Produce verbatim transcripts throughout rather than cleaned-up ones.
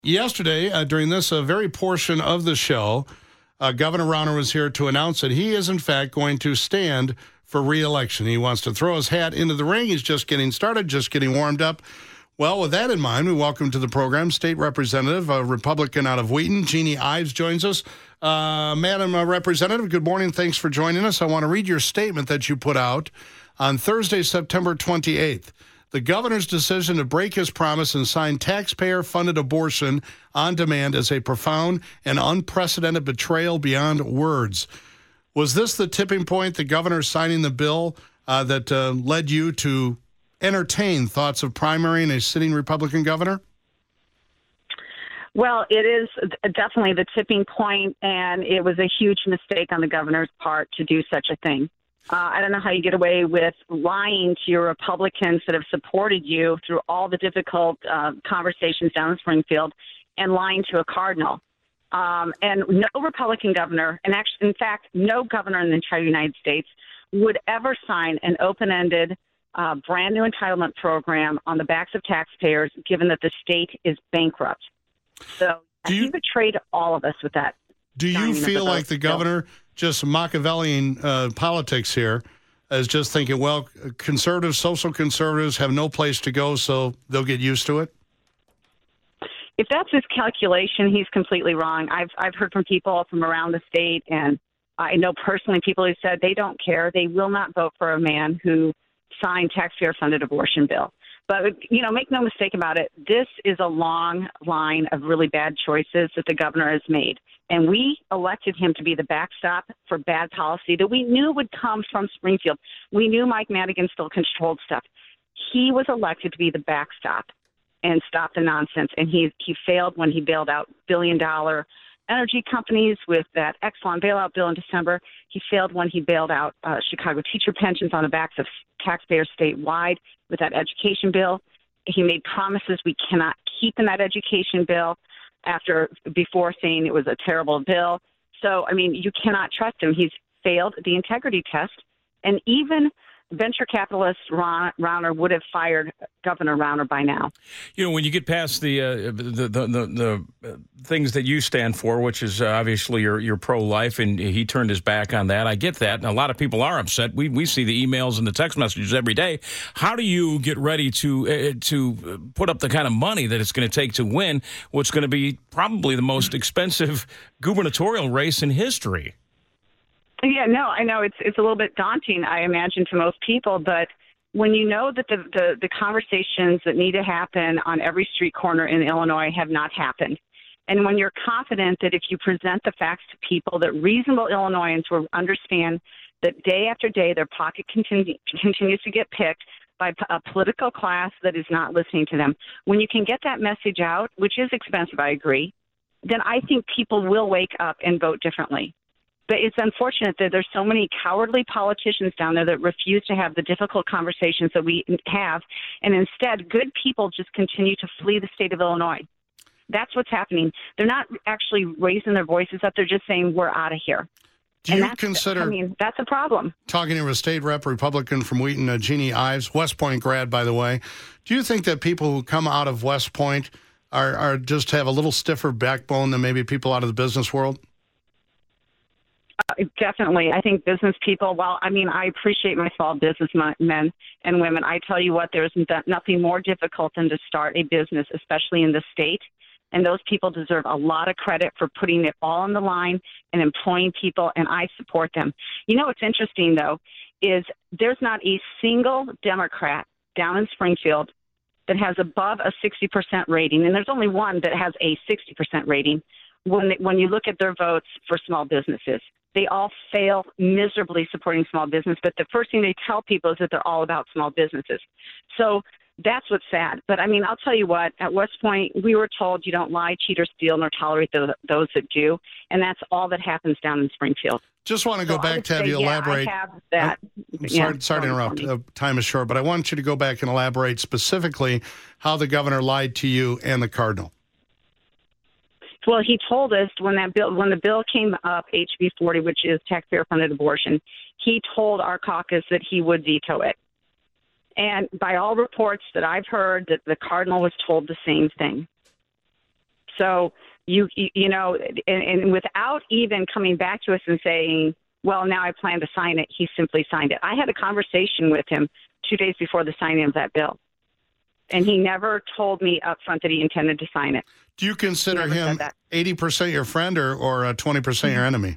Yesterday, uh, during this uh, very portion of the show, uh, Governor Rauner was here to announce that he is, in fact, going to stand for re-election. He wants to throw his hat into the ring. He's just getting started, just getting warmed up. Well, with that in mind, we welcome to the program State Representative, a Republican out of Wheaton, Jeannie Ives joins us. Uh, Madam uh, Representative, good morning. Thanks for joining us. I want to read your statement that you put out on Thursday, September twenty-eighth. The governor's decision to break his promise and sign taxpayer-funded abortion on demand is a profound and unprecedented betrayal beyond words. Was this the tipping point, the governor signing the bill uh, that uh, led you to entertain thoughts of primarying a sitting Republican governor? Well, it is definitely the tipping point, and it was a huge mistake on the governor's part to do such a thing. Uh, I don't know how you get away with lying to your Republicans that have supported you through all the difficult uh, conversations down in Springfield and lying to a cardinal. Um, and no Republican governor, and actually, in fact, no governor in the entire United States would ever sign an open-ended, uh, brand new entitlement program on the backs of taxpayers, given that the state is bankrupt. So do you, he betrayed all of us with that. Do you feel like the governor just Machiavellian uh, politics here is just thinking, well, conservatives, social conservatives have no place to go, so they'll get used to it? If that's his calculation, he's completely wrong. I've I've heard from people from around the state, and I know personally people who said they don't care. They will not vote for a man who signed taxpayer-funded abortion bill. But, you know, make no mistake about it, this is a long line of really bad choices that the governor has made. And we elected him to be the backstop for bad policy that we knew would come from Springfield. We knew Mike Madigan still controlled stuff. He was elected to be the backstop and stop the nonsense. And he he failed when he bailed out billion-dollar energy companies with that Exxon bailout bill in December. He failed when he bailed out uh, Chicago teacher pensions on the backs of taxpayers statewide with that education bill. He made promises we cannot keep in that education bill after before saying it was a terrible bill. So, I mean, you cannot trust him. He's failed the integrity test. And even venture capitalist Ron, Rauner would have fired Governor Rauner by now. You know, when you get past the uh, the, the, the, the things that you stand for, which is uh, obviously you're, you're pro-life, and he turned his back on that. I get that. And a lot of people are upset. We we see the emails and the text messages every day. How do you get ready to uh, to put up the kind of money that it's going to take to win what's going to be probably the most expensive gubernatorial race in history? Yeah, no, I know it's it's a little bit daunting, I imagine, to most people. But when you know that the, the, the conversations that need to happen on every street corner in Illinois have not happened, and when you're confident that if you present the facts to people, that reasonable Illinoisans will understand that day after day their pocket continue, continues to get picked by a political class that is not listening to them. When you can get that message out, which is expensive, I agree, then I think people will wake up and vote differently. But it's unfortunate that there's so many cowardly politicians down there that refuse to have the difficult conversations that we have, and instead good people just continue to flee the state of Illinois. That's what's happening. They're not actually raising their voices up. They're just saying, we're out of here. Do you consider, I mean, that's a problem. Talking to a state rep, Republican from Wheaton, uh, Jeannie Ives, West Point grad, by the way, do you think that people who come out of West Point are, are just have a little stiffer backbone than maybe people out of the business world? Uh, definitely. I think business people, well, I mean, I appreciate my small business men and women. I tell you what, there's nothing more difficult than to start a business, especially in the state. And those people deserve a lot of credit for putting it all on the line and employing people, and I support them. You know what's interesting, though, is there's not a single Democrat down in Springfield that has above a sixty percent rating, and there's only one that has a sixty percent rating when when you look at their votes for small businesses. They all fail miserably supporting small business, but the first thing they tell people is that they're all about small businesses. So that's what's sad. But, I mean, I'll tell you what, at West Point, we were told you don't lie, cheat, or steal, nor tolerate the, those that do, and that's all that happens down in Springfield. Just want to go so back to have say, you elaborate. Yeah, I have that. Oh, sorry, yeah, sorry to interrupt. Uh, time is short, but I want you to go back and elaborate specifically how the governor lied to you and the cardinal. Well, he told us when that bill, when the bill came up, H B forty, which is taxpayer-funded abortion, he told our caucus that he would veto it. And by all reports that I've heard, that the cardinal was told the same thing. So you you, you know, and, and without even coming back to us and saying, well, now I plan to sign it, he simply signed it. I had a conversation with him two days before the signing of that bill, and he never told me up front that he intended to sign it. Do you consider him eighty percent your friend or, or uh, twenty percent your enemy?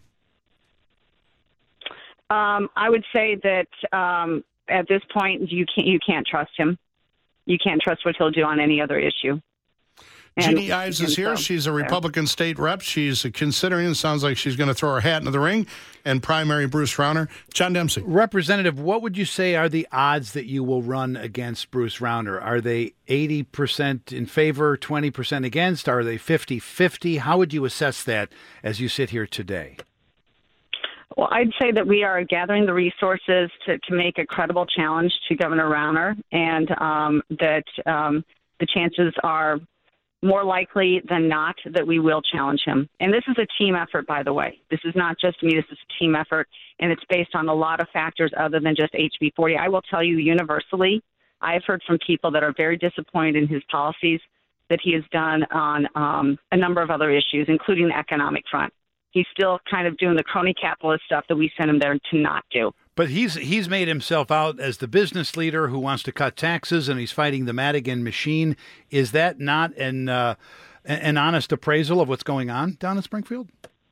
Um, I would say that um, at this point, you can't you can't trust him. You can't trust what he'll do on any other issue. And, Jeannie Ives is here. So, she's a Republican state rep. She's considering, it sounds like she's going to throw her hat into the ring and primary Bruce Rauner. John Dempsey. Representative, what would you say are the odds that you will run against Bruce Rauner? Are they eighty percent in favor, twenty percent against? Are they fifty-fifty? How would you assess that as you sit here today? Well, I'd say that we are gathering the resources to, to make a credible challenge to Governor Rauner, and um, that um, the chances are more likely than not that we will challenge him. And this is a team effort, by the way. This is not just me. This is a team effort, and it's based on a lot of factors other than just H B forty. I will tell you universally, I've heard from people that are very disappointed in his policies that he has done on um, a number of other issues, including the economic front. He's still kind of doing the crony capitalist stuff that we sent him there to not do. But he's he's made himself out as the business leader who wants to cut taxes, and he's fighting the Madigan machine. Is that not an uh, an honest appraisal of what's going on down in Springfield?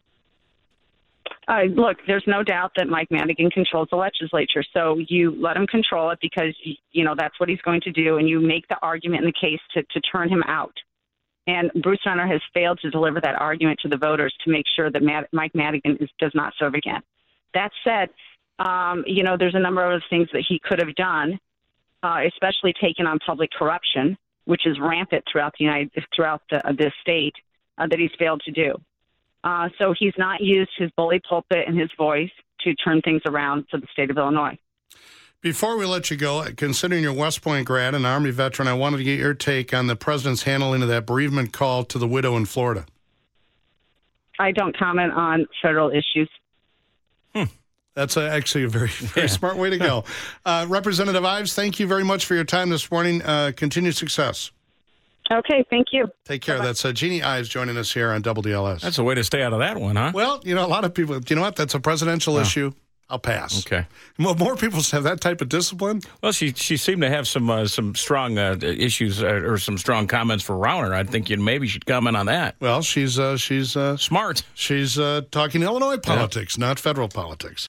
Uh, look, there's no doubt that Mike Madigan controls the legislature. So you let him control it because, you know, that's what he's going to do, and you make the argument in the case to, to turn him out. And Bruce Rauner has failed to deliver that argument to the voters to make sure that Mad- Mike Madigan is, does not serve again. That said, um, you know, there's a number of things that he could have done, uh, especially taking on public corruption, which is rampant throughout the United, throughout the, uh, this state, uh, that he's failed to do. Uh, so he's not used his bully pulpit and his voice to turn things around for the state of Illinois. Before we let you go, considering you're West Point grad and Army veteran, I wanted to get your take on the president's handling of that bereavement call to the widow in Florida. I don't comment on federal issues. Hmm. That's a, actually a very, very yeah. smart way to go. Uh, Representative Ives, thank you very much for your time this morning. Uh, continued success. Okay, thank you. Take care. Bye-bye. That's uh, Jeannie Ives joining us here on Double D L S. That's a way to stay out of that one, huh? Well, you know, a lot of people, you know what? That's a presidential oh. issue. I'll pass. Okay. Well, more people have that type of discipline. Well, she she seemed to have some uh, some strong uh, issues uh, or some strong comments for Rauner. I think you maybe should comment on that. Well, she's uh, she's uh, smart. She's uh, talking Illinois politics, yeah. not federal politics.